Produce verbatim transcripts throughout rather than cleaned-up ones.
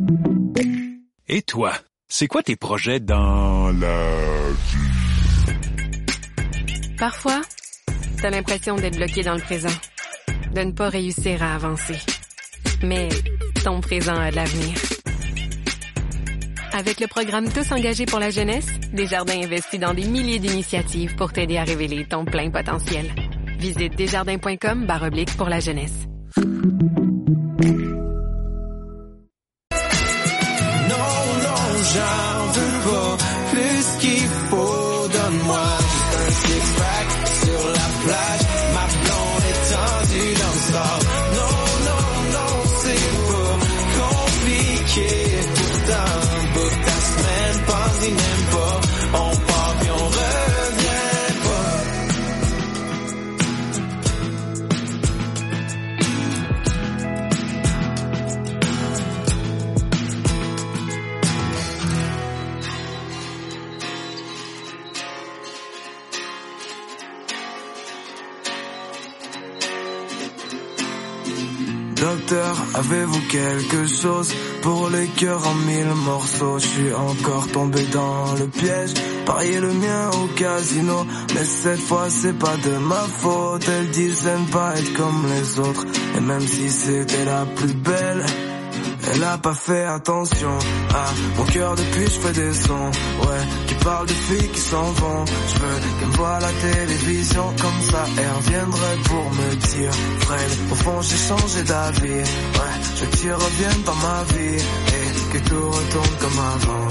Et toi, c'est quoi tes projets dans la vie? Parfois, t'as l'impression d'être bloqué dans le présent, de ne pas réussir à avancer. Mais ton présent a de l'avenir. Avec le programme Tous engagés pour la jeunesse, Desjardins investit dans des milliers d'initiatives pour t'aider à révéler ton plein potentiel. Visite desjardins.com barre oblique pour la jeunesse. Non, non, j'en veux pas plus qu'il faut. Donne-moi juste un six-pack sur la plage. Ma blonde est tendue dans le sable. Non, non, non, c'est pas compliqué. Pourtant, bout ta semaine, pense-y même pas. On part puis on revient pas. Docteur, avez-vous quelque chose pour les cœurs en mille morceaux? Je suis encore tombé dans le piège, parier le mien au casino. Mais cette fois c'est pas de ma faute, elle disait ne pas être comme les autres. Et même si c'était la plus belle, elle a pas fait attention à mon cœur depuis je fais des sons. Ouais, qui parle de filles qui s'en vont. Je veux qu'elle me voie à la télévision, comme ça elle reviendrait pour me dire Fred, au fond j'ai changé d'avis. Ouais, je veux que tu reviennes dans ma vie et que tout retourne comme avant.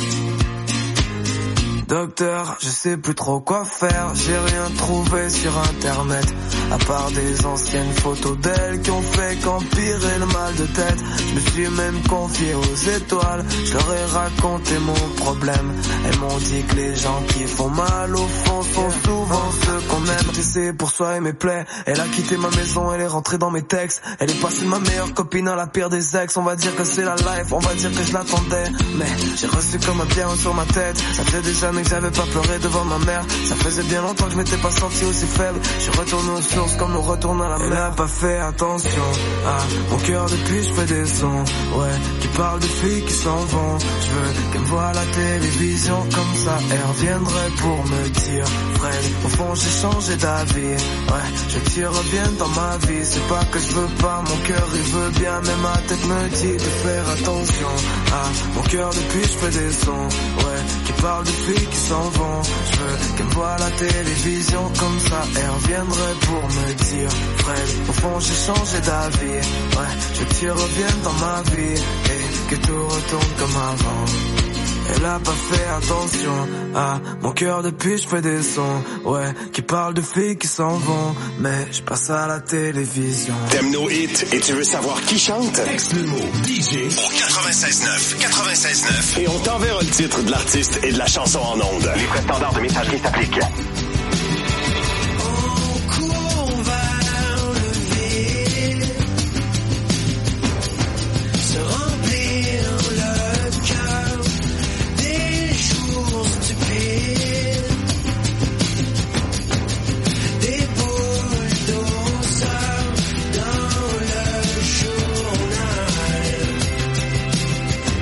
Docteur, je sais plus trop quoi faire, j'ai rien trouvé sur internet, à part des anciennes photos d'elle qui ont fait qu'empirer le mal de tête. Je me suis même confié aux étoiles, je leur ai raconté mon problème. Elles m'ont dit que les gens qui font mal au fond sont souvent ceux qu'on aime. C'est pour soigner mes plaies, elle a quitté ma maison, elle est rentrée dans mes textes. Elle est passée de ma meilleure copine à la pire des ex. On va dire que c'est la life, on va dire que je l'attendais, mais j'ai reçu comme un pierre sur ma tête. Ça fait des années que j'avais pas pleuré devant ma mère. Ça faisait bien longtemps que je m'étais pas senti aussi faible. Je suis retourné aux sources comme on retourne à la mer. Elle a pas fait attention à mon cœur depuis je fais des sons. Ouais, qui parle de filles qui s'en vont. Je veux qu'elle me voie à la télévision, comme ça elle reviendrait pour me dire Fred, au fond j'ai changé d'avis. Ouais, je veux que tu reviennes dans ma vie. C'est pas que je veux pas, mon cœur il veut bien, mais ma tête me dit de faire attention à mon cœur depuis je fais des sons. Ouais, qui parle de filles qui s'en vont. Je veux qu'elle me voie à la télévision, comme ça elle reviendrait pour me dire Fred, au fond j'ai changé d'avis. Ouais, je veux que tu reviennes dans ma vie et que tout retourne comme avant. Elle a pas fait attention à mon cœur depuis je fais des sons. Ouais, qui parle de filles qui s'en vont, mais je passe à la télévision. T'aimes nos hits et tu veux savoir qui chante? Texte le mot D J au quatre-vingt-seize neuf, quatre-vingt-seize neuf et on t'enverra le titre de l'artiste et de la chanson en ondes. Les frais standards de messagerie s'appliquent.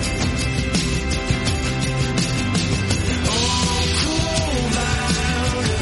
On court vers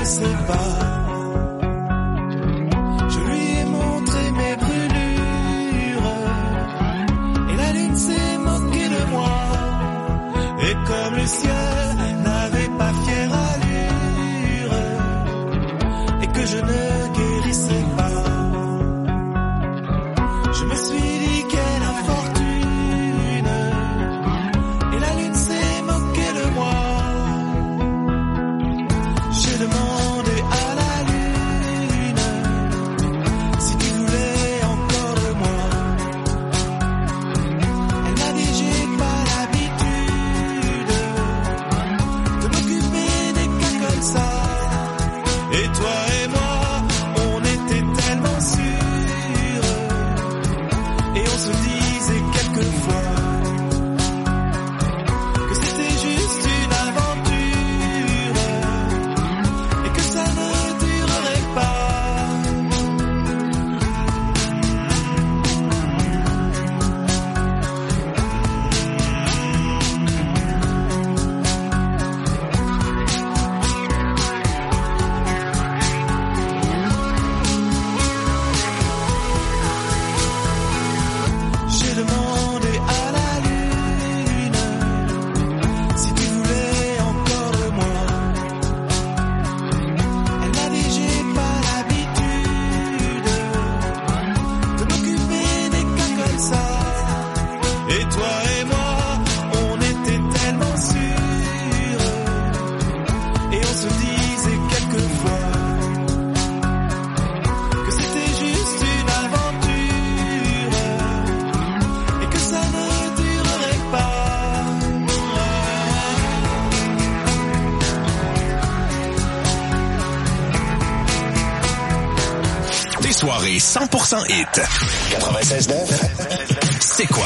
guérissait pas. Je lui ai montré mes brûlures et la lune s'est moquée de moi. Et comme le ciel n'avait pas fière allure et que je ne guérissais pas, je me suis dit quelle infortune et la lune s'est moquée de moi. J'ai demandé à la lune si tu voulais encore de moi. Elle m'a dit j'ai pas l'habitude de m'occuper des cas comme ça. Et toi et moi, on était tellement sûrs et on se disait quelquefois que c'était juste une aventure et que ça ne durerait pas. J'ai demandé à la lune si tu voulais encore de moi. Elle m'a dit j'ai pas l'habitude de m'occuper des cas comme ça. Et toi et moi, on était tellement sûrs et on se disait quelquefois que c'était juste une aventure et que ça ne durerait pas. Des soirées cent pour cent hit. quatre-vingt-seize neuf. C'est quoi?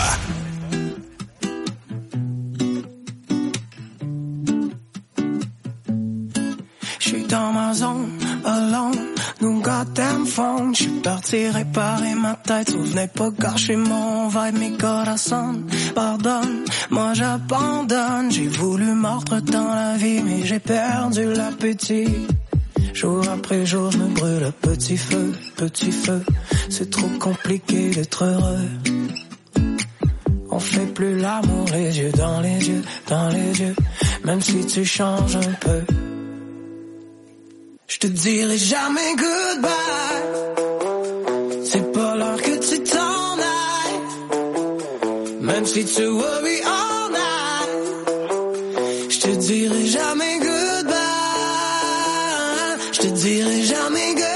J'suis dans ma zone, alone, nous goddamn phone. J'suis parti réparer ma tête, souvenez pas gâcher mon vibe, mes corazones. Pardonne, moi j'abandonne. J'ai voulu mordre dans la vie, mais j'ai perdu l'appétit. Jour après jour, je me brûle à petit feu, petit feu. C'est trop compliqué d'être heureux. On fait plus l'amour, les yeux dans les yeux, dans les yeux. Même si tu changes un peu, je te dirai jamais goodbye. C'est pas l'heure que tu t'en ailles. Même si tu worry all night, je te dirai jamais goodbye. Je te dirai jamais goodbye.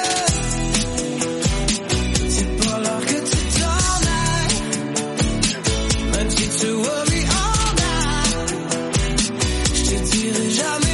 C'est pas l'heure que tu t'en ailles. Même si tu worry all night, je te dirai jamais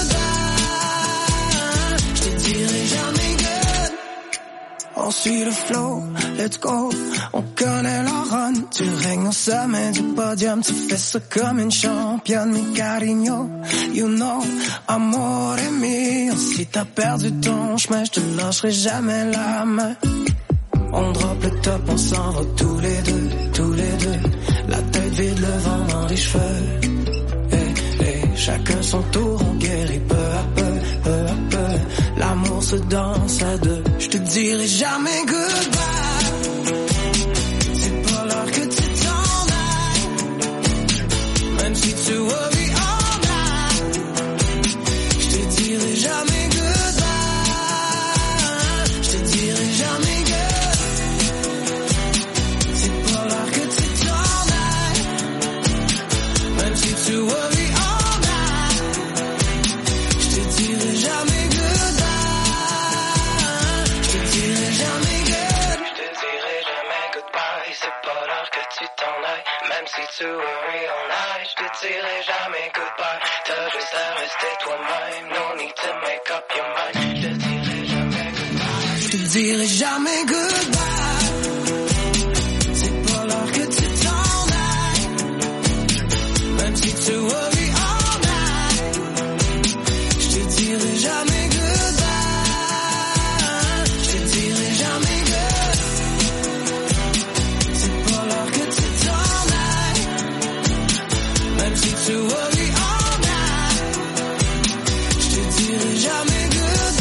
goodbye. Je te dirai jamais good. On suit le flow, let's go. On connaît la run. Tu règnes au sommet du podium. Tu fais ça comme une championne, mi cariño. You know, amore mio. Si t'as perdu ton chemin, je te lâcherai jamais la main. On drop le top, on s'en va tous les deux, tous les deux. La tête vide, le vent dans les cheveux. Hey, hey, chacun son tour, on guérit peu à peu, peu à peu. L'amour se danse à deux. Je te dirai jamais goodbye. C'est pas l'heure que tu t'en ailles. Même si tu worry all night, je te dirai jamais goodbye. Je te dirai jamais good. C'est pas l'heure que tu t'en ailles. Même si tu worry all night, je te dirai jamais goodbye. Je te dirai jamais good. Je te dirai jamais goodbye. C'est pas l'heure que tu t'en ailles. Même si tu worry all night, je te dirai jamais goodbye. T'as juste à rester toi-même. No need to make up your mind. Je te dirai jamais goodbye. Je te dirai jamais goodbye. C'est pas l'heure que tu t'en ailles. Même si tu worry all night, je te dirai jamais goodbye. Je te dirai jamais good. C'est pas l'heure que tu t'en ailles. Même si tu worry all night, je te dirai jamais good.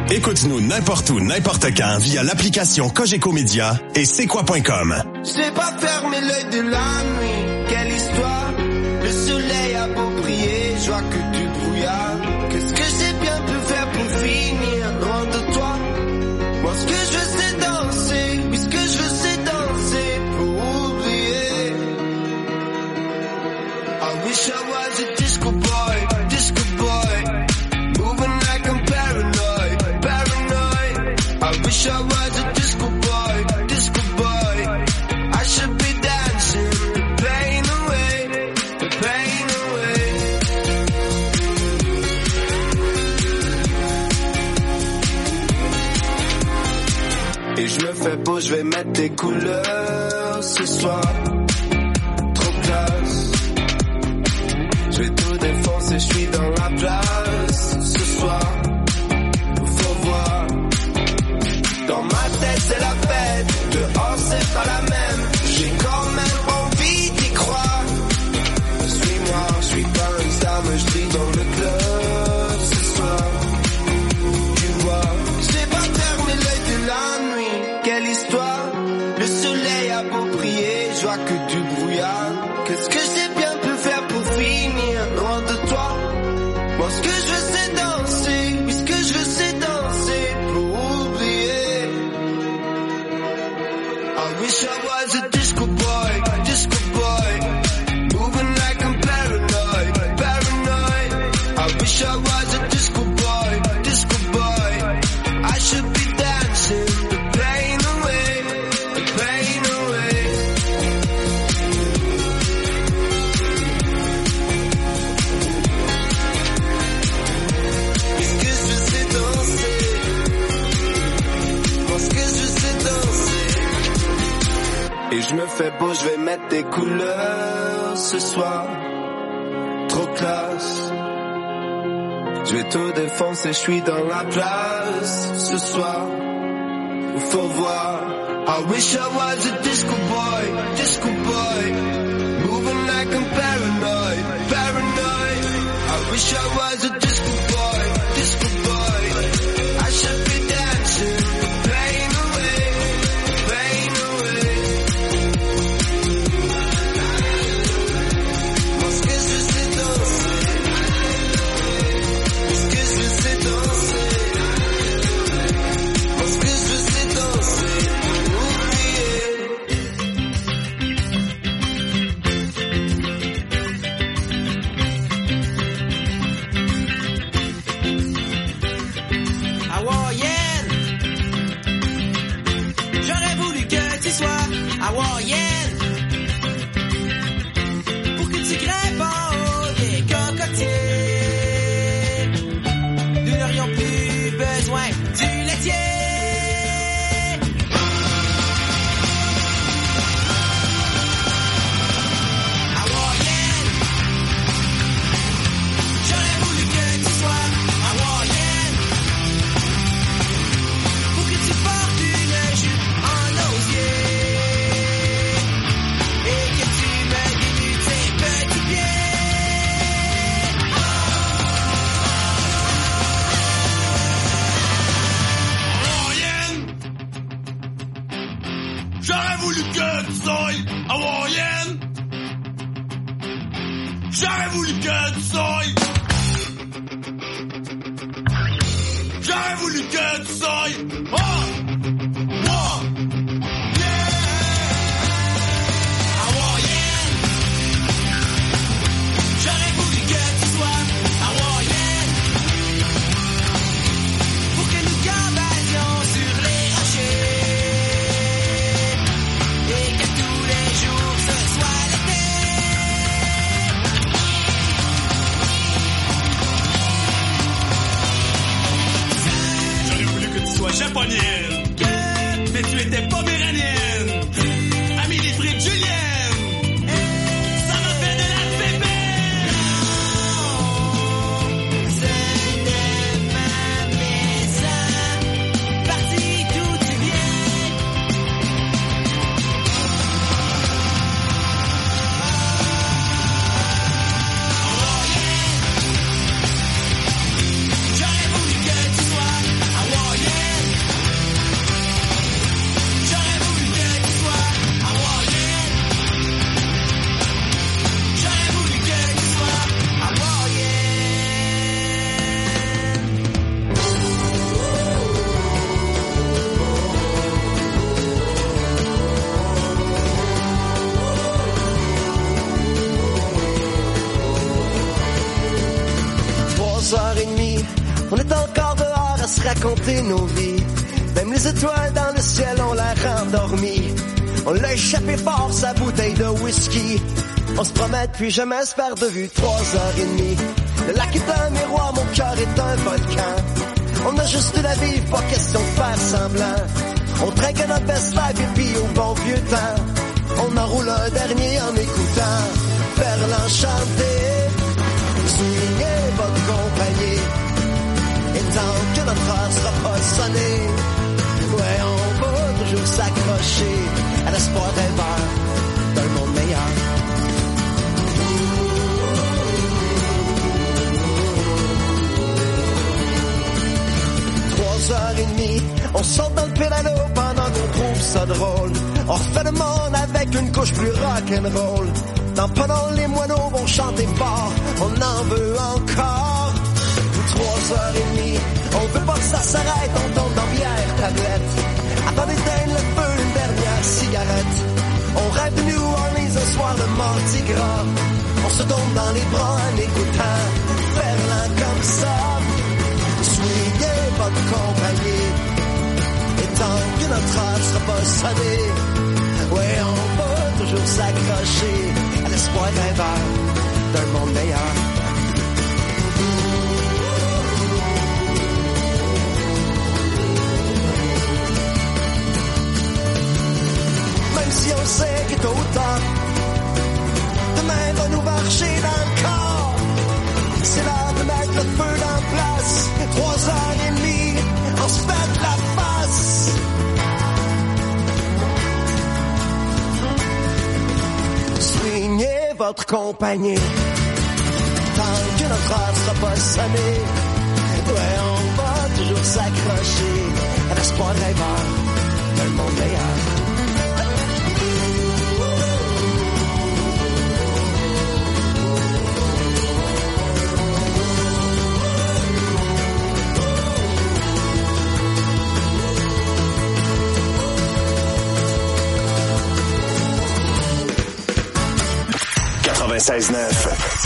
Écoute-nous n'importe où, n'importe quand via l'application Cogeco Média et c'est quoi point com. J'ai pas fermé l'œil de la nuit, quelle histoire. Le soleil a beau briller, je vois que du brouillard. Qu'est-ce que j'ai bien pu faire pour finir loin de toi? Moi ce que je veux c'est danser, oui ce que je veux c'est danser pour oublier. I wish I was a disco boy, disco boy, moving like I'm paranoid, paranoid. I wish I was a disco boy, disco boy. I should be dancing the pain away, the pain away. Et je me fais beau, je vais mettre des couleurs ce soir. Trop classe. Je vais tout défoncer, je suis dans la place ce soir. Faut voir. Dans ma tête c'est la fête, dehors c'est pas la même. J'ai quand même envie d'y croire. Suis-moi, je suis pas une star, mais je brille dans le club ce soir. Tu vois, j'ai pas fermé l'œil de la nuit, quelle histoire. Le soleil a beau briller, je vois que du brouillard. Qu'est-ce que j'ai bien pu faire pour finir loin de toi? Moi ce que je veux c'est danser, oui ce que je veux c'est danser pour oublier. I wish I was a disco boy, disco boy, moving like I'm paranoid, paranoid. I wish I was a disco boy, disco boy. I should be dancing the pain away, the pain away. Ce que je veux c'est danser, moi ce que je veux c'est danser. Et je me fais beau, je vais mettre des couleurs ce soir. Trop classe. Je vais tout défoncer, je suis dans la place ce soir. Faut voir. I wish I was a disco boy, disco boy, moving like I'm paranoid, paranoid. I wish I was a disco boy, disco boy. I should be dancing the pain away, pain away. Moi ce que je veux c'est danser, ce que je veux c'est danser. Moi ce que je veux c'est danser pour oublier. Hawaïenne, j'aurais voulu que tu sois hawaïenne, pour que tu grimpes en haut des cocotiers. Nous n'aurions plus besoin du laitier. Hawaïenne, j'aurais voulu que tu sois hawaïenne, pour que tu portes une jupe en osier et que tu me dénudes tes petits pieds. Hawaïenne, j'aurais voulu que tu sois hawaïenne. J'aurais voulu que tu sois. J'aurais voulu que tu sois. Oh, oh, yeah. Hawaïenne, j'aurais voulu que tu sois hawaïenne, pour que nous gambasions sur les rochers et que tous les jours ce soit l'été. J'aurais voulu que tu sois japonienne, mais tu étais poméranienne. Amélie Fried Julienne, ça m'a fait de la pépère. Ce n'est ma maison, parti d'où tu viens. Hawaïenne, j'aurais voulu que tu sois hawaïenne. Trois heures et demie, on est encore dehors à se raconter nos vies. Même les étoiles dans le ciel ont l'air endormies. On l'a échappé fort sa bouteille de whisky. On se promet puis jamais se perd de vue. Trois heures et demie, le lac est un miroir, mon cœur est un volcan. On a juste la vivre, pas question de faire semblant. On trinque à notre best life et puis au bon vieux temps. On enroule un dernier en écoutant Ferland chanter. Soulignez votre compagnie. Et tant que notre heure sera pas sonnée, ouais, on va toujours s'accrocher à l'espoir rêveur d'un monde meilleur. Trois heures et demie, on saute dans le pédalo pendant qu'on trouve ça drôle. On refait le monde avec une couche plus rock'n'roll. Dans pendant les moineaux vont chanter fort, on en veut encore. Trois heures et demie, on veut pas que ça s'arrête, on tombe dans bière, tablette. Avant d'éteindre le feu, une dernière cigarette. On rêve de New Orleans un soir de Mardi Gras. On se tombe dans les bras en écoutant Ferland comme ça. Swingez votre compagnie. Et tant que notre heure sera pas sonnée, ouais, on va toujours s'accrocher à l'espoir rêveur d'un monde meilleur. Même si on sait que tôt ou tard, demain va nous marcher dans le corps. C'est l'heure de mettre le feu dans place. Trois heures et demie, on se fait de la face. Swingez votre compagnie. Tant que notre heure sera pas sonnée, ouais, on va toujours s'accrocher à l'espoir rêveur d'un monde meilleur. quatre-vingt-seize neuf.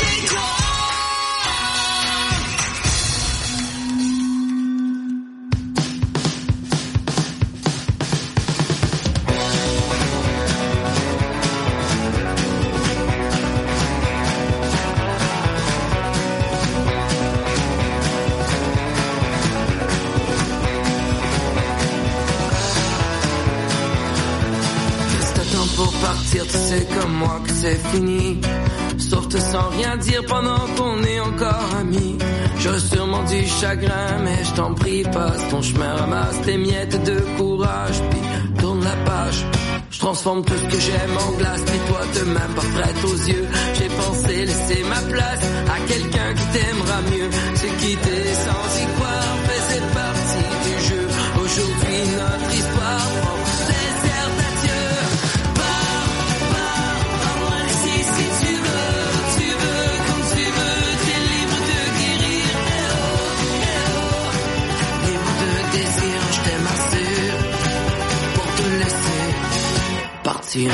Partir, tu sais comme moi que c'est fini. Sauf te sans rien dire pendant qu'on est encore amis. J'aurais sûrement du chagrin, mais je t'en prie, passe ton chemin, ramasse tes miettes de courage, puis tourne la page. Je transforme tout ce que j'aime en glace, puis toi te même pas prête aux yeux. J'ai pensé laisser ma place à quelqu'un qui t'aimera mieux. C'est quitter sans y croire faisait partie du jeu. Aujourd'hui notre histoire prend désert d'adieu. Partir.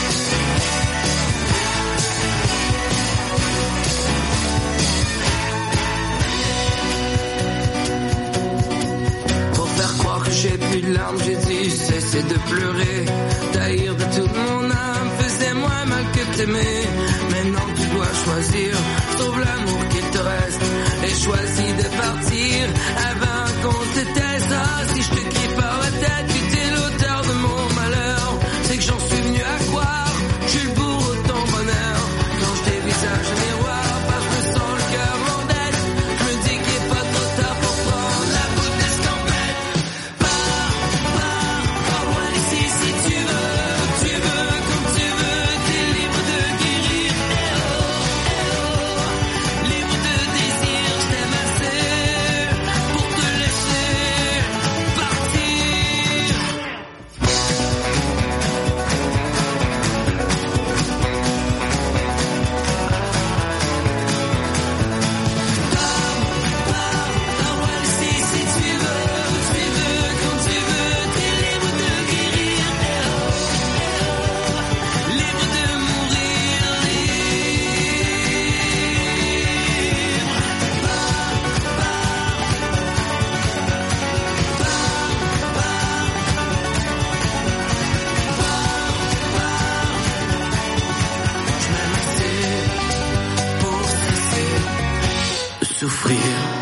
Pour faire croire que j'ai plus de larmes, j'ai dû cesser de pleurer. Taillir de toute mon âme faisait moins mal que t'aimer. Maintenant tu dois choisir, sauve l'amour qu'il te reste, et choisis de partir avant qu'on se taise. Ah, si je te kiffe par la tête, tu t'es l'auteur de mon malheur. C'est que j'en suis venu à croire, je suis le bourreau de ton bonheur. Quand je dévisage le miroir, bah je me sens le cœur l'endette. Je me dis qu'il est pas trop tard pour prendre la route d'escampette. Pars, pars, pars loin d'ici si tu veux. Tu veux comme tu veux, t'es libre de guérir. Eh oh, eh oh, souffrir.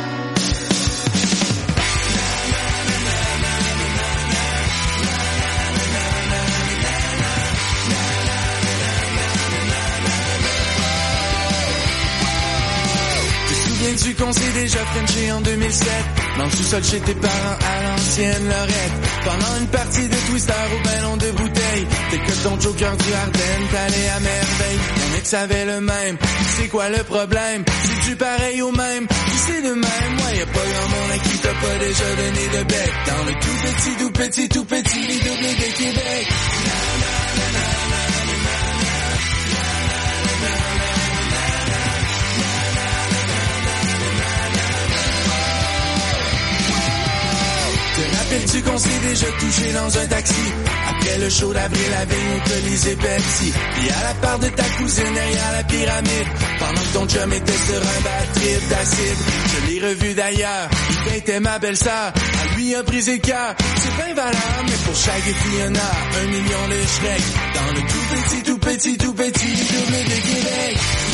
Souviens-tu qu'on s'est déjà frenché en deux mille sept? Dans le sous-sol chez tes parents à l'ancienne Lorette. Pendant une partie de Twister au ballon de bouteille. T'es que ton joker du Ardennes, t'allais à merveille. Mon ex avait le même, c'est quoi le problème? C'est-tu pareil au même? Tu sais de même, ouais, y'a pas grand monde à qui t'as pas déjà donné de bec. Dans le tout petit, tout petit, tout petit, les doublés de Québec. Te rappelles-tu qu'on s'est déjà touché dans un taxi? Après le show d'avril, la veille, on te lisait Pepsi. Puis à la part de ta cousine derrière la pyramide, pendant que ton chum était sur un bad trip d'acide. Je l'ai revu d'ailleurs, il était ma belle-sœur. À lui a brisé le cœur, c'est bien valable. Mais pour chaque Fiona, un million de Shrek. Dans le tout petit, tout petit, tout petit, double de Québec.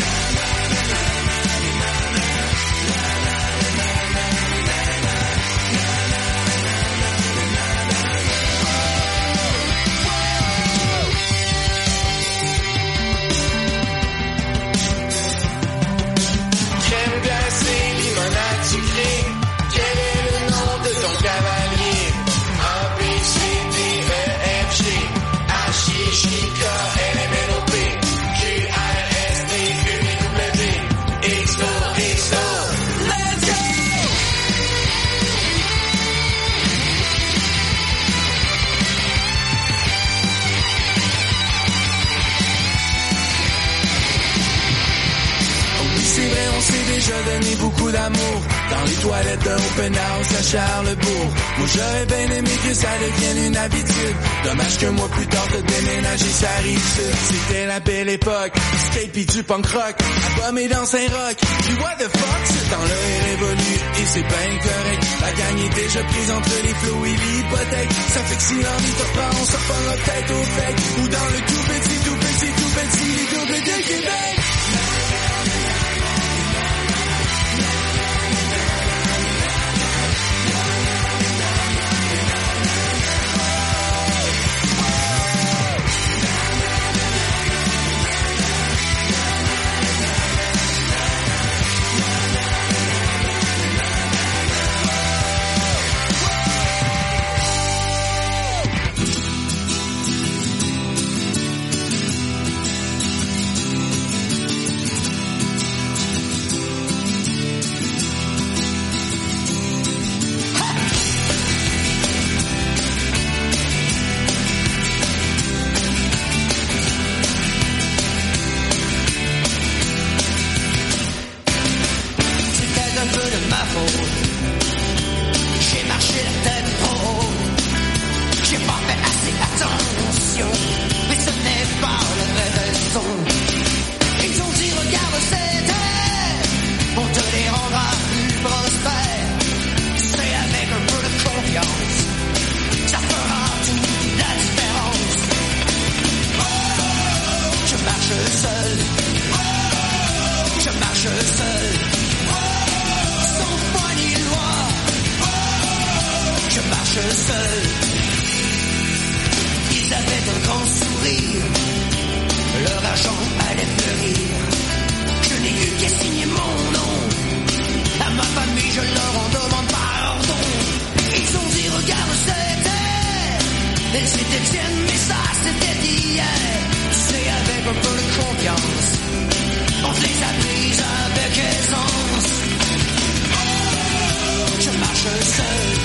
Déjà donné beaucoup d'amour dans les toilettes d'un open house à Charlesbourg. Moi j'aurais bien aimé que ça devienne une habitude. Dommage que moi plus tard de déménager ça arrive sud. C'était la belle époque, skate pis du punk rock, abommé dans Saint-Roch. Puis what the fuck, ce temps-là est révolu et c'est bien correct. La gang est déjà prise entre les flots et l'hypothèque. Ça fait que si l'envie te reprend, on s'en prendra peut-être au bec. Ou dans le tout petit, tout petit, tout petit, les doubles de Québec.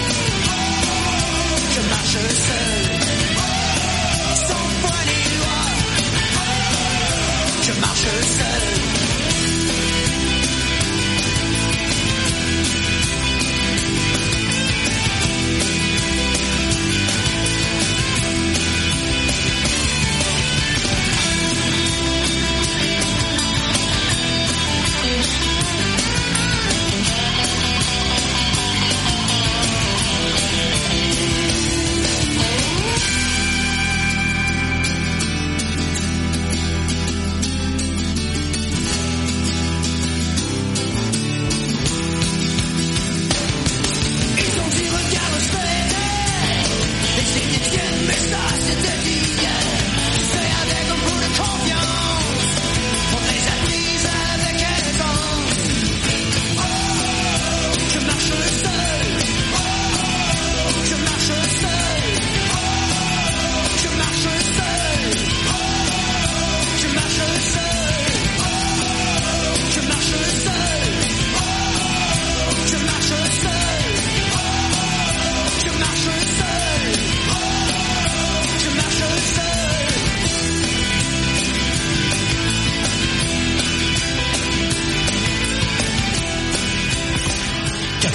Je marche seul, sans foi ni loi.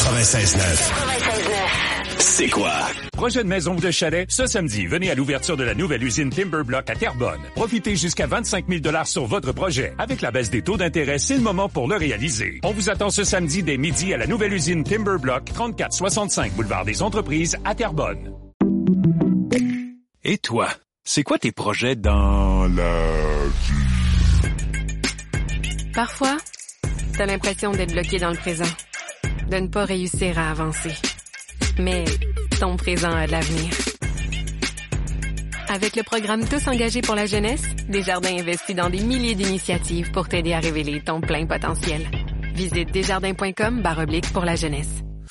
quatre-vingt-seize neuf. C'est quoi? Projet de maison ou de chalet, ce samedi, venez à l'ouverture de la nouvelle usine Timberblock à Terrebonne. Profitez jusqu'à vingt-cinq mille dollars sur votre projet. Avec la baisse des taux d'intérêt, c'est le moment pour le réaliser. On vous attend ce samedi dès midi à la nouvelle usine Timberblock, trente-quatre soixante-cinq boulevard des Entreprises à Terrebonne. Et toi, c'est quoi tes projets dans la vie? Parfois, t'as l'impression d'être bloqué dans le présent, de ne pas réussir à avancer. Mais ton présent a de l'avenir. Avec le programme Tous engagés pour la jeunesse, Desjardins investit dans des milliers d'initiatives pour t'aider à révéler ton plein potentiel. Visite desjardins.com barre oblique pour la jeunesse.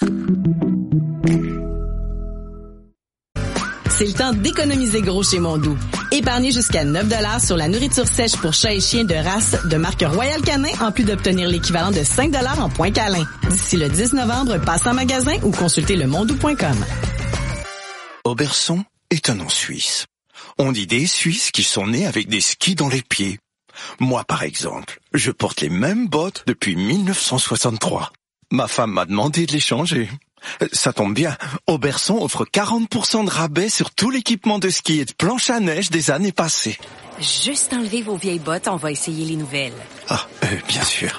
C'est le temps d'économiser gros chez Mondou. Épargnez jusqu'à neuf dollars sur la nourriture sèche pour chats et chiens de race de marque Royal Canin, en plus d'obtenir l'équivalent de cinq dollars en points câlins. D'ici le dix novembre, passez en magasin ou consultez le mondou point com. Oberson est un nom suisse. On dit des Suisses qui sont nés avec des skis dans les pieds. Moi, par exemple, je porte les mêmes bottes depuis mille neuf cent soixante-trois. Ma femme m'a demandé de les changer. Ça tombe bien, Oberson offre quarante pour cent de rabais sur tout l'équipement de ski et de planche à neige des années passées. Juste enlever vos vieilles bottes, on va essayer les nouvelles. Ah, euh, bien sûr.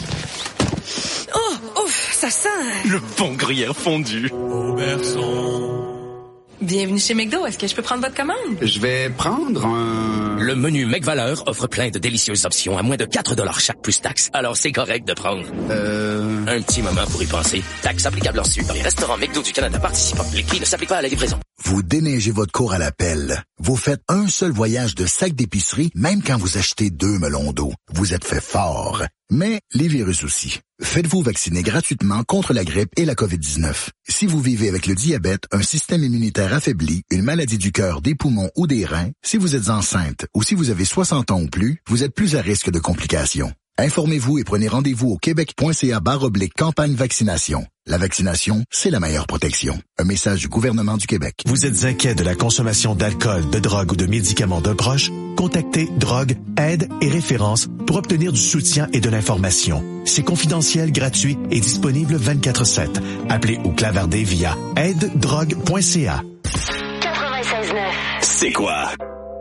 Oh, ouf, ça sent... Le bon gruyère fondu. Oberson. Bienvenue chez McDo. Est-ce que je peux prendre votre commande? Je vais prendre un... Le menu McValeur offre plein de délicieuses options à moins de quatre dollars chaque plus taxes. Alors c'est correct de prendre. Euh... Un petit moment pour y penser. Taxes applicables en Sud dans les restaurants McDo du Canada participants. Les prix ne s'appliquent pas à la livraison. Vous déneigez votre cour à la pelle. Vous faites un seul voyage de sac d'épicerie, même quand vous achetez deux melons d'eau. Vous êtes fait fort. Mais les virus aussi. Faites-vous vacciner gratuitement contre la grippe et la covid dix-neuf. Si vous vivez avec le diabète, un système immunitaire affaibli, une maladie du cœur, des poumons ou des reins, si vous êtes enceinte ou si vous avez soixante ans ou plus, vous êtes plus à risque de complications. Informez-vous et prenez rendez-vous au québec.ca barre oblique campagne vaccination. La vaccination, c'est la meilleure protection. Un message du gouvernement du Québec. Vous êtes inquiet de la consommation d'alcool, de drogue ou de médicaments d'un proche? Contactez Drogue, Aide et Référence pour obtenir du soutien et de l'information. C'est confidentiel, gratuit et disponible vingt-quatre sept. Appelez ou clavardez via aide drogue point c a. quatre-vingt-seize neuf. C'est quoi?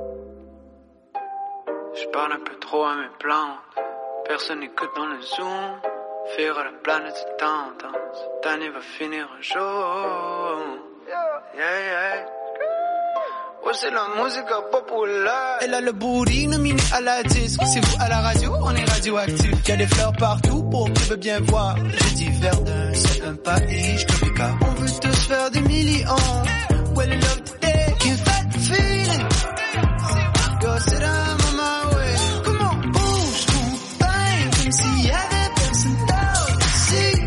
Je parle un peu trop à mes plantes. Personne n'écoute dans le Zoom. Faire à la planète c'est tendance. Cette année va finir un jour. Yeah, yeah. Ouais, c'est la musique populaire. Elle a le booty nominé à la disque. C'est vous à la radio, on est radioactif. Y'a des fleurs partout pour qui veut bien voir. Je dis Verdun, c'est un pays, je te bécare. On veut tous faire des millions. Well, love today, can fight the feeling. Go sit down on my way. Come on, bouge ton pain, comme s'il y avait personne d'autre ici.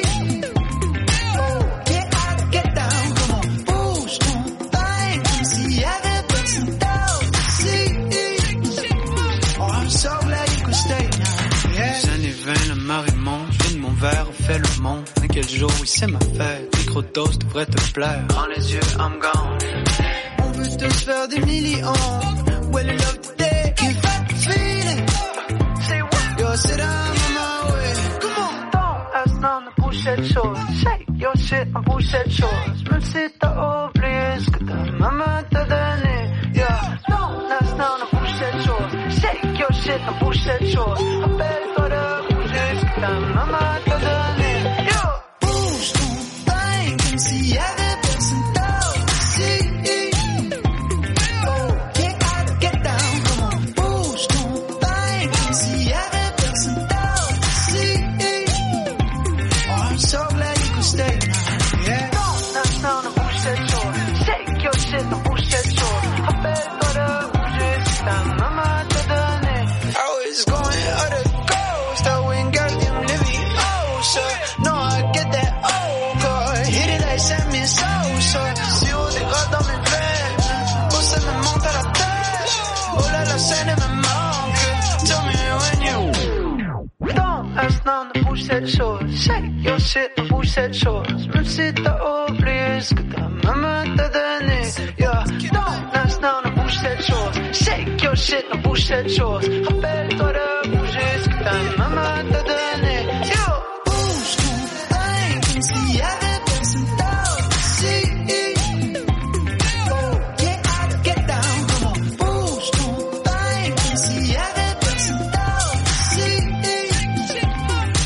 Get out, get down, come on, bouge ton pain, comme s'il y avait personne d'autre ici. Oh, I'm so glad you could stay now. Yeah. Les années vingt, la marée monte. Je vide mon verre, on fait le monde. Mais quel jour, oui, c'est ma fête. Microdose devrait te plaire. Prends les yeux, I'm gone. On veut tous faire des millions. Well, love today, can fight the feeling. Say what? Yo, sit down on my way. Come on. Don't ask none de boucher de choses. Shake your shit en boucher de choses. Même si t'as oublié ce que ta maman t'a donné. Yeah. Don't ask none de boucher de choses. Shake your shit en boucher de choses. Rappelle-toi de bouger ce que ta maman t'a donné. Yo. Bouge ton pain comme s'il y avait personne d'autre ici. Non, ne bouge cette chose. Shake your shit, ne bouge cette chose. Même si t'as oublié ce que ta maman t'a donné. Yeah, don't dance now, ne bouge cette chose. Shake your shit, ne bouge cette chose. Rappelle-toi de bouger ce que ta maman t'a donné. Yo, bouge ton pain comme s'il y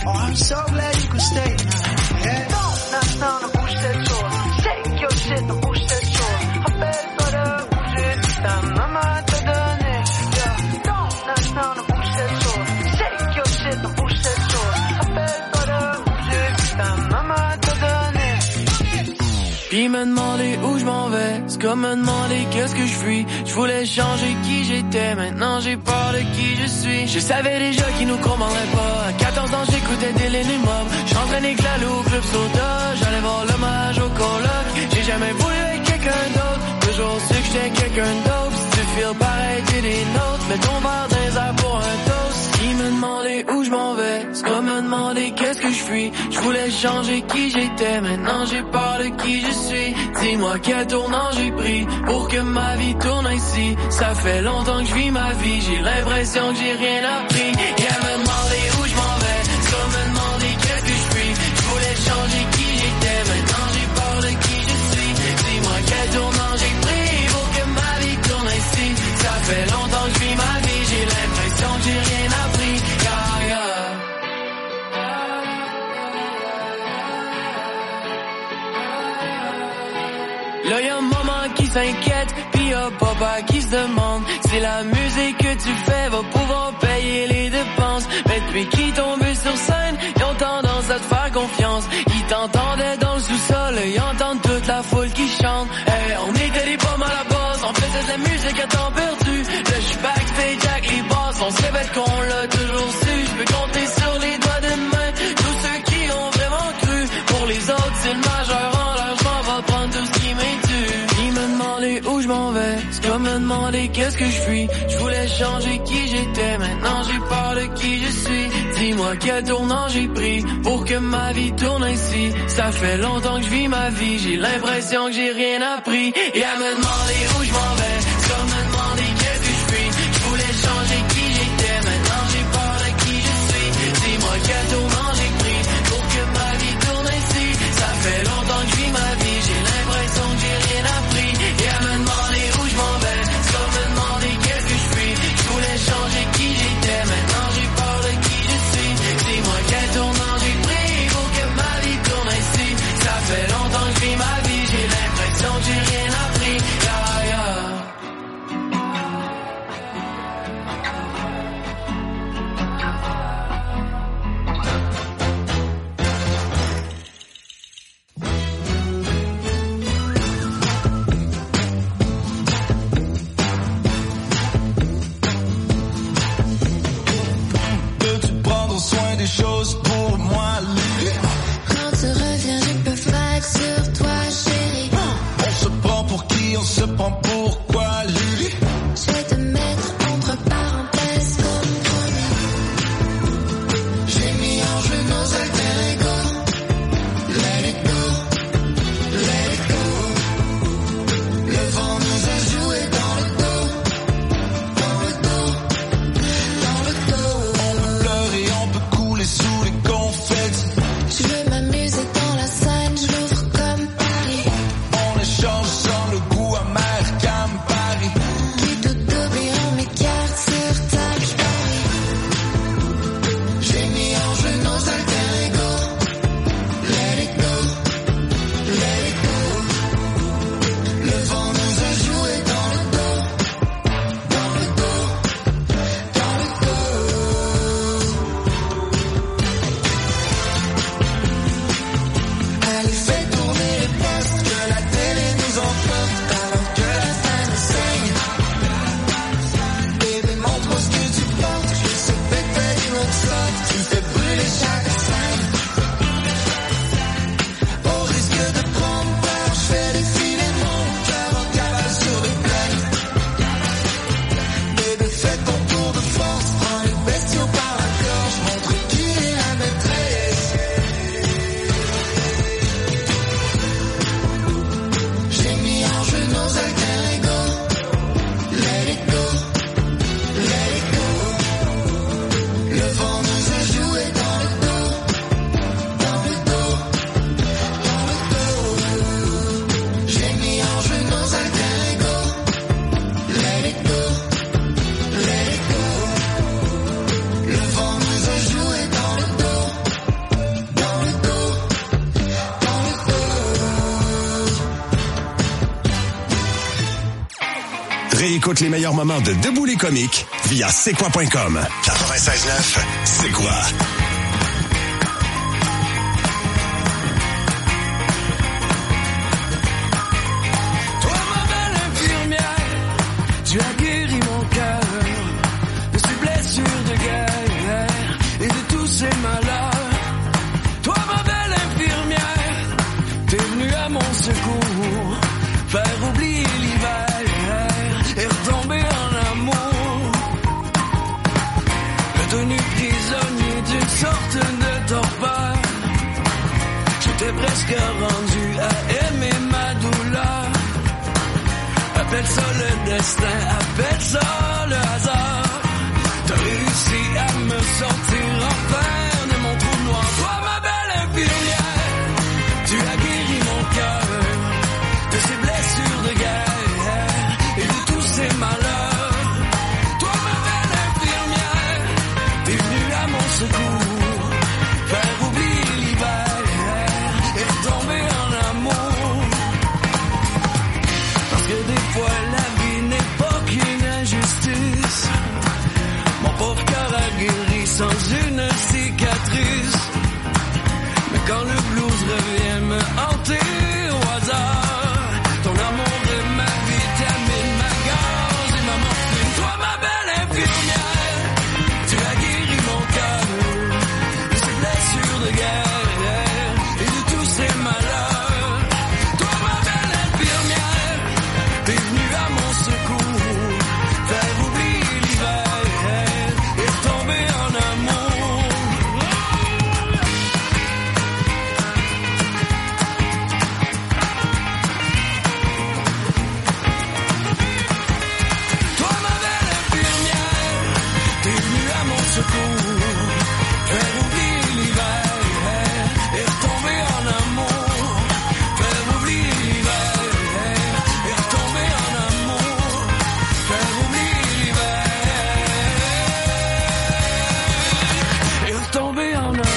Oh, I'm so glad you could stay now. Yeah. Non, non, non, ne bouge cette chose. Shake your shit, ne bouge cette chose. Rappelle-toi de bouger si ta maman t'a donné. Yeah. Non, non, non, ne bouge cette chose. Shake your shit, ne bouge cette chose. Rappelle-toi de bouger si ta maman t'a donné. Puis me demander où je m'en vais, c'est comme me demander qu'est-ce que je fuis. Je voulais changer qui j'étais, maintenant j'ai peur de qui je suis. Je savais déjà qu'ils nous comprendraient pas. À quatorze ans j'écoutais des Mob. J'entraînais que la loup, club soda. J'allais voir l'hommage au coloc. J'ai jamais voulu être quelqu'un d'autre. Toujours su que j'étais quelqu'un d'autre. Si tu feels pareil, t'es des nôtres. Mets ton verre dans les airs pour un toast. Ils me demandaient où je m'en vais, c'est comme me demander qu'est-ce que je fuis. Je voulais changer qui j'étais, maintenant j'ai peur de qui je suis. Dis-moi quel tournant j'ai pris pour que ma vie tourne ainsi. Ça fait longtemps que je vis ma vie, j'ai l'impression que j'ai rien appris. Et à me demander où je m'en vais, c'est comme me demander qu'est-ce que je suis. Je voulais changer qui j'étais, maintenant j'ai peur de qui je suis. Dis-moi quel tournant j'ai pris pour que ma vie tourne ainsi. Ça fait longtemps que je vis ma vie, j'ai l'impression que j'ai rien appris. Yeah, yeah. Là y'a maman qui s'inquiète, pis y'a papa qui se demande si la musique que tu fais va pouvoir payer les dépenses. Mais depuis qu'ils tombent sur scène, ils ont tendance à te faire confiance. Ils t'entendaient dans le sous-sol, ils entendent toute la foule qui chante. Hey, on était des pommes à la base, on faisait de la musique à temps perdu. Là j'suis backstage avec les boss, on se répète qu'on l'a toujours su. J'peux compter sur les doigts de main tous ceux qui ont vraiment cru. Pour les autres c'est le majeur en l'air, j'm'en vais prendre tout ce qui m'est dû. Ils me demandaient où je m'en vais, c'est comme me demander qu'est-ce que je fuis. Je voulais changer qui j'étais, maintenant j'ai peur de qui je suis. Dis-moi quel tournant j'ai pris pour que ma vie tourne ainsi. Ça fait longtemps que je vis ma vie, j'ai l'impression que j'ai rien appris. Et à me demander où je m'en vais, c'est comme me demander qu'est-ce que je fuis. Je voulais changer qui j'étais, maintenant j'ai peur de qui je suis. Dis-moi quel tournant j'ai pris pour que ma vie tourne ainsi. Ça fait longtemps que je vis ma vie, j'ai l'impression que j'ai rien appris. Et à me demander où je m'en vais, c'est comme me demander qu'est-ce que je suis. Je voulais changer qui j'étais, maintenant j'ai peur de qui je suis. Dis-moi quel tournant j'ai pris pour que ma vie tourne ainsi. Ça fait longtemps que je vis ma vie, j'ai l'impression que j'ai rien appris. Yeah, yeah. Peux-tu prendre soin des choses pour moi, Lily? Quand tu reviens, je peux flag sur toi, chérie. On se prend pour qui? On se prend pour quoi, Lily? Je vais te mettre entre parenthèses comme promis. J'ai mis en jeu nos alter ego. Let it go, let it go. Le vent nous a joué dans le dos, dans le dos, dans le dos. On peut pleurer, on peut couler sous les confettis. réécoute les meilleurs moments de Debout les comiques via c'est quoi point com. quatre-vingt-seize neuf, c'est quoi? Toi, ma belle infirmière, tu as guéri mon cœur de ces blessures de guerre et de tous ces malheurs. Toi, ma belle infirmière, t'es venue à mon secours, faire oublier l'hiver et retomber en amour. Retenu prisonnier d'une sorte de torpeur, j'étais presque rendu à aimer ma douleur. Appelle ça le destin, appelle ça le hasard. T'as réussi à me sortir enfin de mon trou noir. Toi, ma belle infirmière, tu as guéri mon cœur de ces blessures de guerre et de tous ces malheurs. Toi, ma belle infirmière, t'es venue à mon secours, faire oublier l'hiver et retomber en amour. Parce que des fois la vie n'est pas qu'une injustice. Mon pauvre cœur a guéri sans une cicatrice. Mais quand le blues revient me hanter au hasard, ton amour est ma vitamine, ma gaz et ma morphine. Toi, ma belle infirmière, tu as guéri mon cœur de ces blessures de guerre et de tous ces malheurs. Toi, ma belle infirmière, t'es venue à mon secours, faire oublier l'hiver et retomber en amour. Toi, ma belle infirmière, t'es venue à mon secours, faire oublier l'hiver et retomber en amour. Faire oublier l'hiver et retomber en amour. Faire oublier l'hiver et retomber en amour.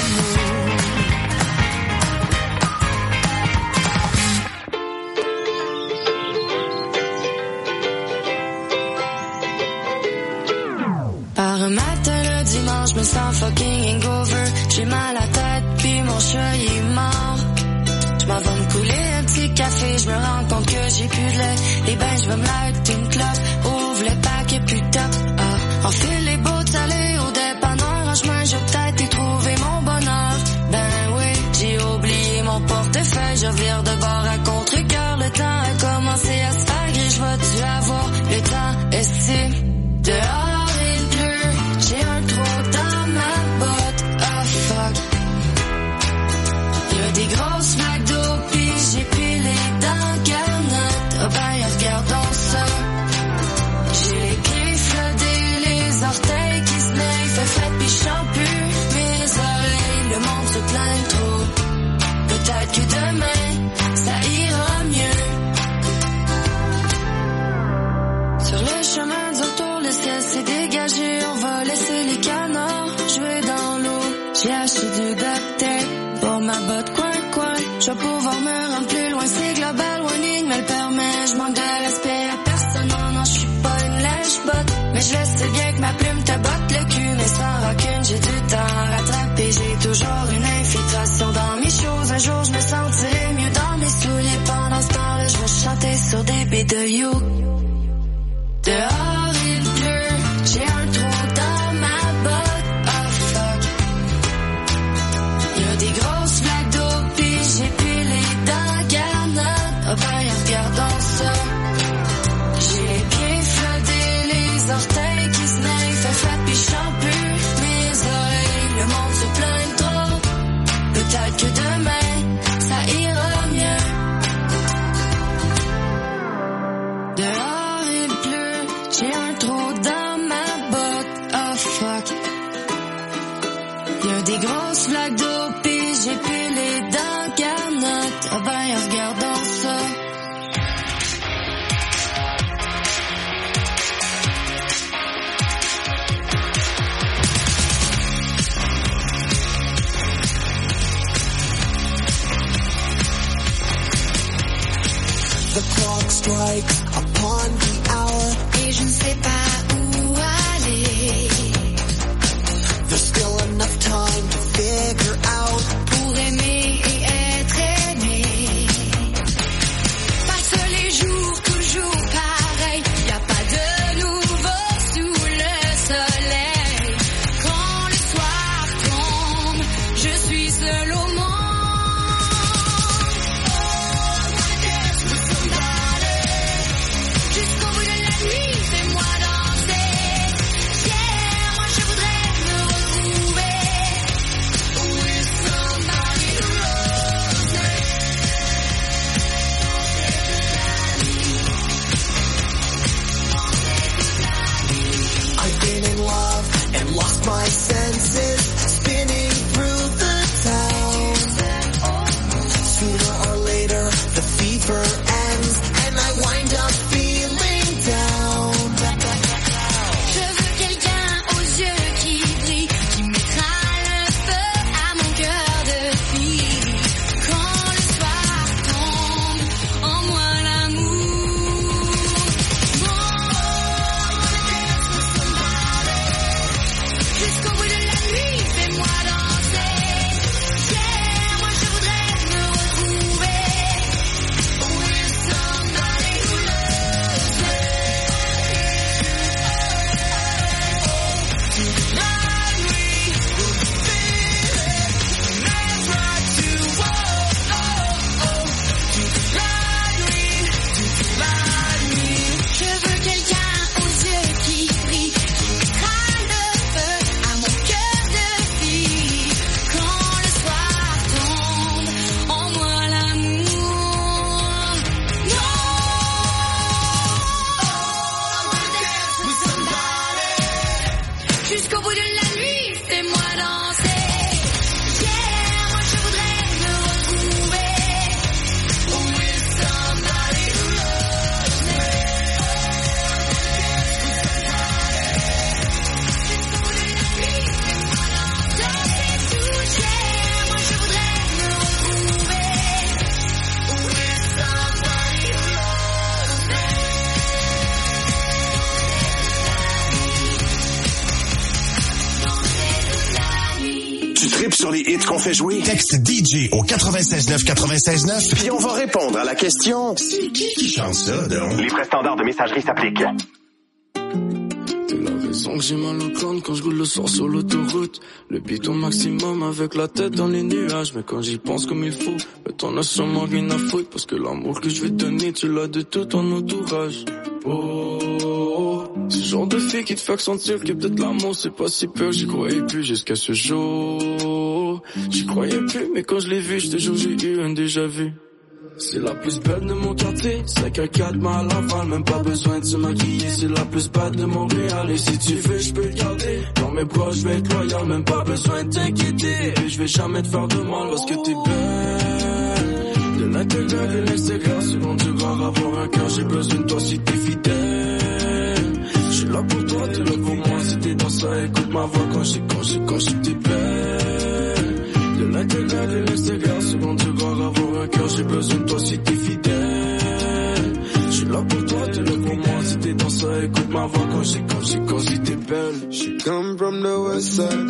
Par un matin le dimanche, je me sens fucking hangover. J'ai mal à la tête, puis mon chat il est mort. Je m'en vais me couler un petit café, je me rends compte que j'ai plus de lait. Les bains, je vais me light une clope, ouvre le paquet plus top. Ah, enfile les bottes salées au dépanneur, en chemin, je vais peut-être y trouver mon bonheur. Ben oui, j'ai oublié mon portefeuille, je vire de bord à contre-cœur. Le temps a commencé à se faire gris, je vais-tu avoir le temps estime? Dehors il pleut, j'ai un trou dans ma botte, oh fuck. Y'a des grosses flaques d'eau, pis j'ai pilé dans garnotte, oh ben regardons ça. J'ai les pieds flottés, les orteils qui se naillent, fait fête pis j'chante plus mes oreilles, le monde se plaint trop. Peut-être que demain, ça ira mieux. Sur le chemin du retour, le ciel s'est dégagé, on va laisser les canards jouer dans l'eau. J'ai acheté du duct tape pour ma botte coin-coin, je vais pouvoir me rendre plus loin, c'est global warning me le permet. Je manque de respect à personne, non, non, je suis pas une lèche-botte, mais je le sais bien que ma plume te botte le cul, mais sans rancune, j'ai du temps à rattraper, j'ai toujours une infiltration dans mes choses. Un jour, je me sentirai mieux dans mes souliers, pendant ce temps-là, je vais chanter sur des B de You. Dehors il pleut, j'ai un trou dans ma botte, oh fuck. Y'a des grosses flaques d'eau, pis j'ai pilé dans garnotte, oh ben regardons ça. J'ai les pieds flottés, les orteils qui se naillent, fait fête pis j'chante plus mes oreilles, le monde se plaint trop. Peut-être que demain, ça ira mieux. Dehors il pleut, j'ai un trou dans ma botte, oh fuck. Y'a des grosses flaques d'eau, pis j'ai pilé dans garnotte, oh ben regardons ça. The clock strikes upon the hour. je ne sais pas où aller. There's still enough time to figure out. Pour aimer et être aimé. Passe les jours toujours pareils. Y a pas de nouveau sous le soleil. Quand le soir tombe, je suis seul au monde. Jusqu'au bout de la nuit, fais-moi danser. Yeah, moi je voudrais me retrouver with somebody who loves me. I've been in love and lost my senses, spinning through the town. Sooner or later, the fever ends, and I wind up feeling down. Je veux quelqu'un aux yeux qui brillent, qui mettra le feu à mon cœur de fille. Quand le soir tombe, en moi l'amour. Jusqu'au bout de la nuit, fais-moi danser. Yeah, moi je voudrais me retrouver with somebody who loves me. La nuit, let's ride to oh oh oh. La nuit, la nuit. Je veux quelqu'un aux yeux qui brillent, qui mettra le feu à mon cœur de fille. Quand le soir tombe, en moi l'amour. Non. Jusqu'au bout de la nuit, fais-moi danser. Yeah, moi je voudrais me retrouver with somebody who loves me. Danser tout, yeah, moi je voudrais me retrouver with somebody who loves me. Tu tripes sur les hits qu'on fait jouer? Texte D J au quatre-vingt-seize neuf quatre-vingt-seize neuf. Puis on va répondre à la question. C'est qui qui chante ça, donc? Les frais standards de messagerie s'appliquent. T'es la raison que j'ai mal au crâne quand je roule le soir sur l'autoroute. Le beat au maximum avec la tête dans les nuages. Mais quand j'y pense comme il faut, mais t'en as sûrement rien à foutre. Parce que l'amour que je vais te donner, tu l'as de tout ton entourage. Oh, oh, oh. Ce genre de fille qui te fait sentir que peut-être l'amour c'est pas si peur. J'y croyais plus jusqu'à ce jour. J'y croyais plus, mais quand je l'ai vu, je te jure j'ai eu un déjà vu. C'est la plus belle de mon quartier, cinq à quatre mal à Laval, même pas besoin de se maquiller. C'est la plus belle de Montréal, et si tu veux, je peux le garder. Dans mes bras, je vais être loyal, même pas besoin de t'inquiéter. Et je vais jamais te faire de mal parce que t'es belle. De l'intérieur et l'extérieur, selon du grand avoir un cœur, j'ai besoin de toi si t'es fidèle. Je suis là pour toi, t'es là pour moi, si t'es dans ça, écoute ma voix quand j'ai, quand j'ai, quand j'ai t'es belle. De l'intérieur et l'extérieur, selon du grand avoir un cœur, j'ai besoin de toi si t'es fidèle. Je suis là pour toi, t'es là pour moi, si t'es dans ça, écoute ma voix quand j'ai, quand j'ai, quand j'ai t'es belle. She come from the west side,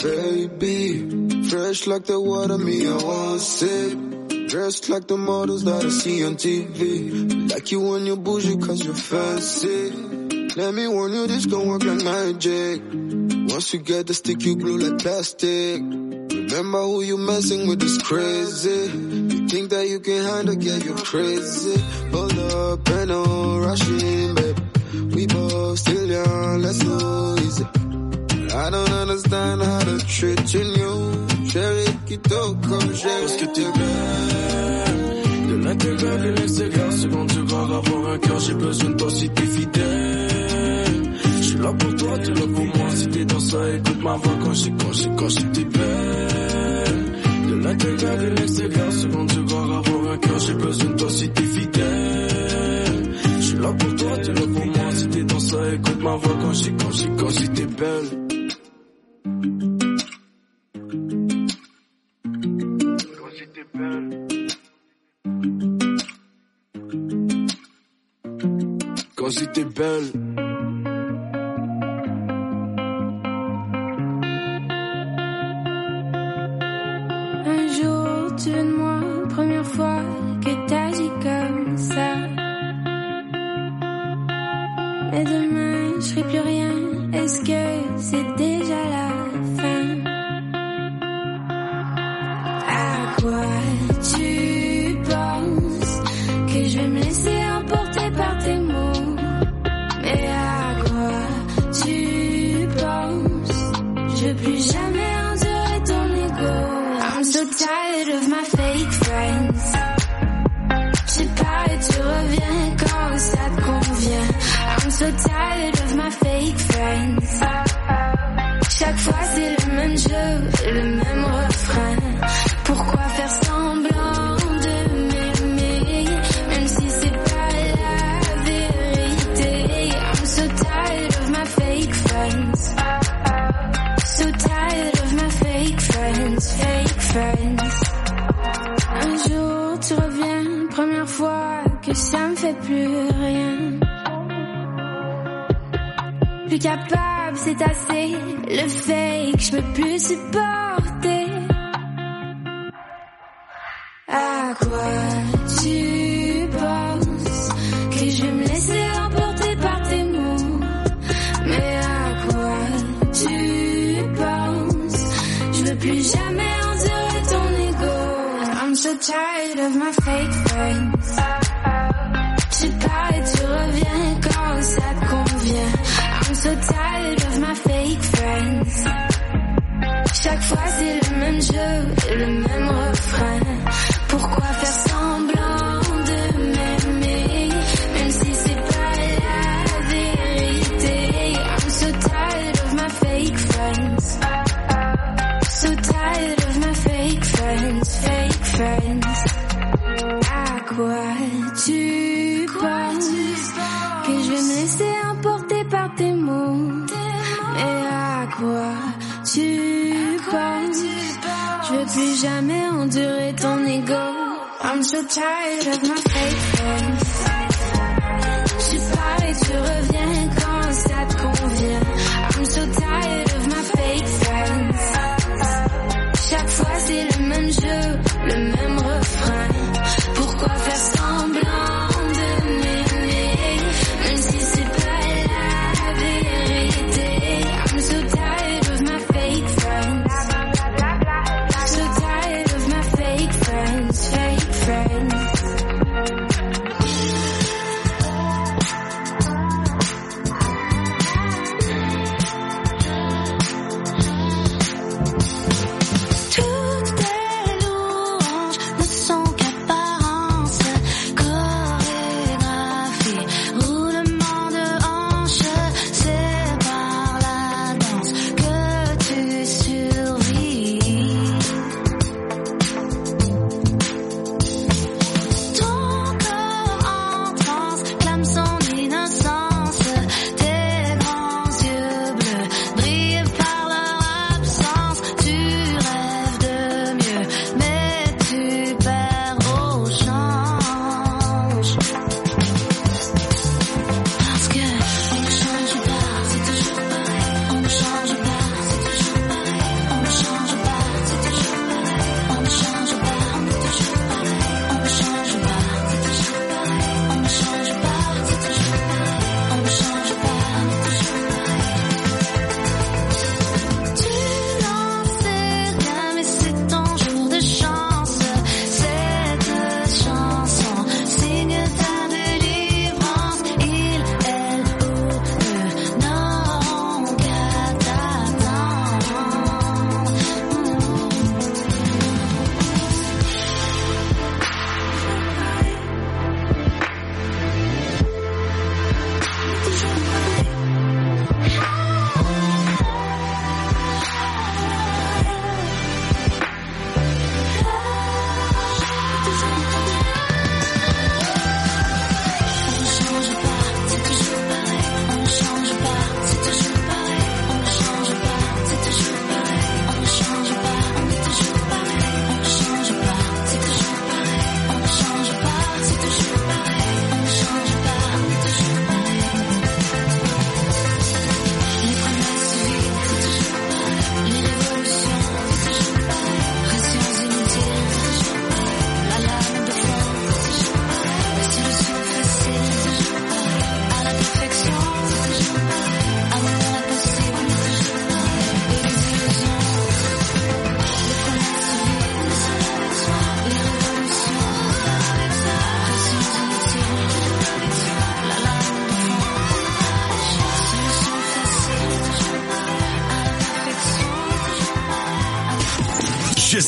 baby. Fresh like the water, me I want sip. Dressed like the models that I see on T V. Like you when you bougie cause you're fancy. Let me warn you, this gon' work like magic. Once you get the stick, you glue like plastic. Remember who you messing with is crazy. You think that you can handle, yeah, you're crazy. Hold up, ain't no rushing, babe. We both still young, let's go easy. I don't understand how to treat you new. Chérie, quitte comme j'ai. Parce que t'es belle. De l'intérieur et l'extérieur, selon du grand avoir un cœur, j'ai besoin de toi si t'es fidèle. Je suis là pour toi, t'es là pour moi, si t'es dans ça, écoute ma voix quand j'ai, quand j'ai, quand j'ai t'es belle. De l'intérieur et l'extérieur, selon du grand avoir un cœur, j'ai besoin de toi si t'es fidèle. Je suis là pour toi, t'es là pour moi, si t'es dans ça, écoute ma voix quand j'ai, quand j'ai, quand j'ai t'es belle. Quand j'étais belle. tu veux de moi? Première fois que t'agis comme ça. Mais demain, je ferai plus rien. Est-ce que c'est déjà la fin? À quoi tu penses? Que je vais me laisser emporter par tes mots? Mais à quoi tu penses? Je veux plus jamais endurer ton ego. I'm so tired of my fake friends. Je pars et tu reviens quand ça te convient. I'm so tired of my fake friends. Chaque fois c'est le même jeu, le même refrain. Pourquoi faire semblant de m'aimer, même si c'est pas la vérité? I'm so tired of my fake friends. So tired of my fake friends, fake friends. Un jour tu reviens, première fois que ça me fait plus rien. Plus capable, c'est assez. Le fake, je peux plus supporter. À quoi tu penses? Que je vais me laisser emporter par tes mots? Mais à quoi tu penses? Je veux plus jamais endurer ton ego. I'm so tired of my fake friends. Tu pars et tu reviens quand ça te convient. I'm so tired of my fake friends. Chaque fois c'est le même jeu, le même refrain. Pourquoi faire semblant de m'aimer, même si c'est pas la vérité? I'm so tired of my fake friends. So tired of my fake friends, fake friends. À quoi tu penses? Que je vais me laisser emporter par tes mots? Mais à quoi tu penses? Je veux plus jamais endurer ton ego. I'm so tired of my fake friends. Tu pars et tu reviens quand ça te convient. I'm so tired of my fake friends. Chaque fois c'est le même jeu, le même refrain. Pourquoi faire semblant de m'aimer, même si c'est pas la vérité? I'm so tired of my fake friends. So tired of my fake friends, fake friends. Tout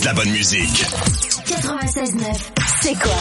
la bonne musique. quatre-vingt-seize neuf, c'est quoi?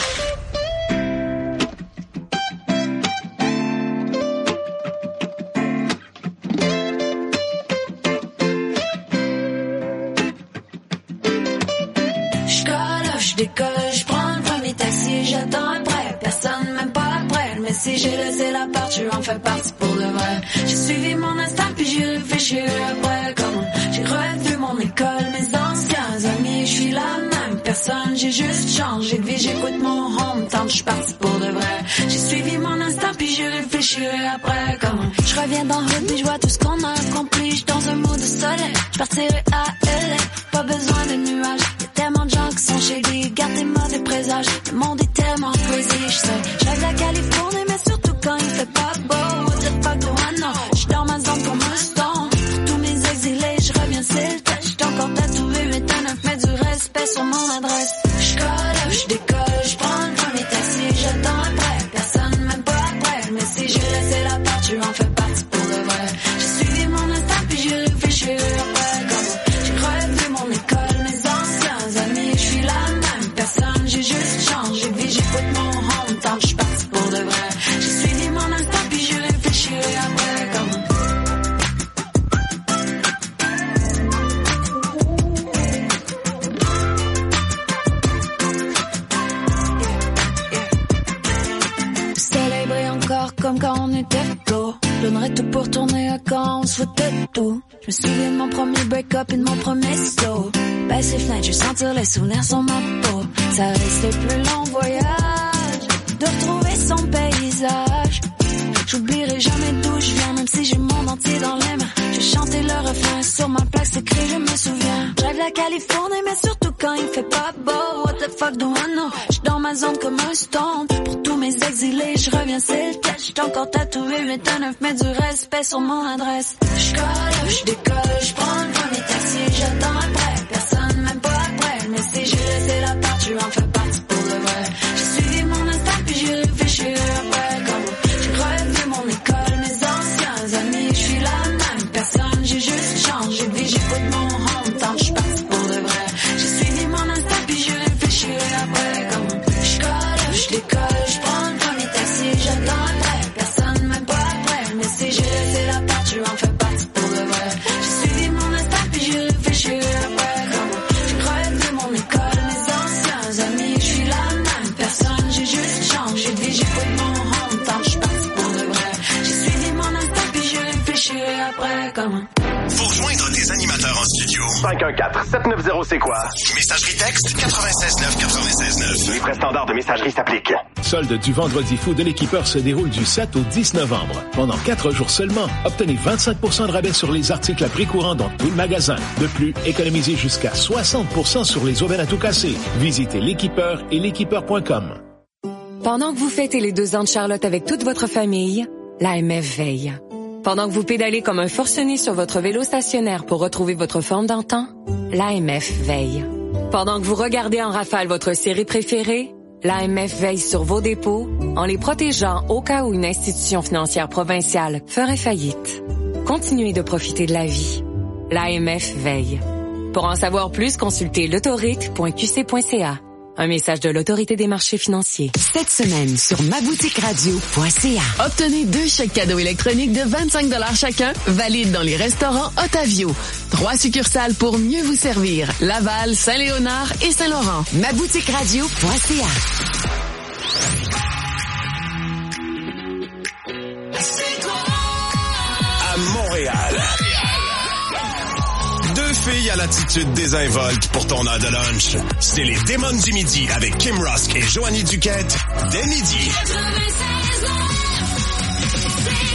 J'décolle, j'prends le premier taxi, j'attends après, personne même pas après. Mais si j'ai laissé la part, tu en fais partie pour de vrai. J'ai suivi mon instinct puis j'ai réfléchi après. Comment j'ai revu mon école, mes anciens amis, j'suis la même personne, j'ai juste changé de vie, j'écoute mon hometown, j'suis partie pour de vrai. J'ai suivi mon instinct puis j'ai réfléchi après. Comment je reviens dans le hood puis j'vois tout ce qu'on a accompli, j'suis dans un mood de soleil, j'partirai à L A, pas besoin de nuages. Tellement de gens qui sont chez lui, garde tes mauvais présages. Le monde est tellement crazy, je sais. Je rêve la Californie, mais surtout quand il fait pas beau. What the fuck do I know? J'suis dans ma zone comme un stone. Pour tous mes exilés, je reviens c'est le tête. J'suis encore tatoué huit à neuf, mets du respect sur mon adresse. J'colle, j'décolle, j'prends le premier taxi, j'attends après. Personne même pas après, mais si j'ai laissé la part, tu en fais partie pour de vrai. J'ai suivi mon instinct puis j'ai réfléchi après. Comme j'ai revu mon école. J'ai juste changé de vie, j'écoute mon hometown, j'suis partie pour de vrai. J'ai suivi mon instinct puis j'ai réfléchi après comme... Le soleil brille encore comme quand on était tôt. Je donnerais tout pour tourner à quand on souhaitait tout. Je me souviens de mon premier break-up et de mon premier saut. Baisse les fenêtres, je sentir les souvenirs sur ma peau. Ça reste le plus long voyage de retrouver son paysage. J'oublierai jamais d'où je viens, même si j'ai le monde entier dans les mains. Je chantais le refrain sur ma plaque, c'est écrit, je me souviens. Je rêve la Californie, mais surtout quand il fait pas beau. What the fuck do I know? J'suis dans ma zone comme un stone. Pour tous mes exilés, je reviens, c'est le test. J'suis encore tatoué huit à neuf, mets du respect sur mon adresse. J'colle, j'décolle, j'prends le premier taxi, j'attends après. Personne même pas après, mais si j'ai laissé la part, tu en fais partie pour de vrai. J'ai suivi mon instinct puis j'ai réfléchi après. Comme j'ai revu mon école, mes anciens amis, j'suis la même personne, j'ai juste changé de vie, j'écoute mon hometown, j'suis partie pour de vrai. J'ai suivi mon instinct puis j'ai réfléchi après. Comme j'colle, j'décolle, j'prends le premier taxi, j'attends après. Personne même pas après, mais si j'ai laissé la part, tu en fais partie pour de vrai. J'ai suivi mon instinct puis j'ai réfléchi après. Comme j'ai revu mon école, mes anciens amis, j'suis la même personne, j'ai juste changé de vie, j'écoute mon hometown, j'suis partie pour de vrai. J'ai suivi mon instinct puis j'ai réfléchi après. Comme pour joindre des animateurs en studio. cinq un quatre sept neuf zéro c'est quoi? Messagerie texte quatre-vingt-seize neuf quatre-vingt-seize neuf. Les frais standards de messagerie s'appliquent. Solde du vendredi fou de l'équipeur se déroule du sept au dix novembre. Pendant quatre jours seulement, obtenez vingt-cinq pour cent de rabais sur les articles à prix courant dans tout le magasin. De plus, économisez jusqu'à soixante pour cent sur les aubaines à tout casser. Visitez l'équipeur et l'équipeur point com. Pendant que vous fêtez les deux ans de Charlotte avec toute votre famille, l'A M F veille. Pendant que vous pédalez comme un forcené sur votre vélo stationnaire pour retrouver votre forme d'antan, l'A M F veille. Pendant que vous regardez en rafale votre série préférée, l'A M F veille sur vos dépôts en les protégeant au cas où une institution financière provinciale ferait faillite. Continuez de profiter de la vie. L'A M F veille. Pour en savoir plus, consultez l'autorite point q c point c a. Un message de l'Autorité des marchés financiers. Cette semaine, sur ma boutique radio point c a. Obtenez deux chèques cadeaux électroniques de vingt-cinq dollars chacun, valides dans les restaurants Otavio. Trois succursales pour mieux vous servir. Laval, Saint-Léonard et Saint-Laurent. ma boutique radio point c a. À Montréal. Deux filles à l'attitude désinvolte pour ton heure de lunch. C'est les Démons du Midi avec Kim Rusk et Joanie Duquette dès midi.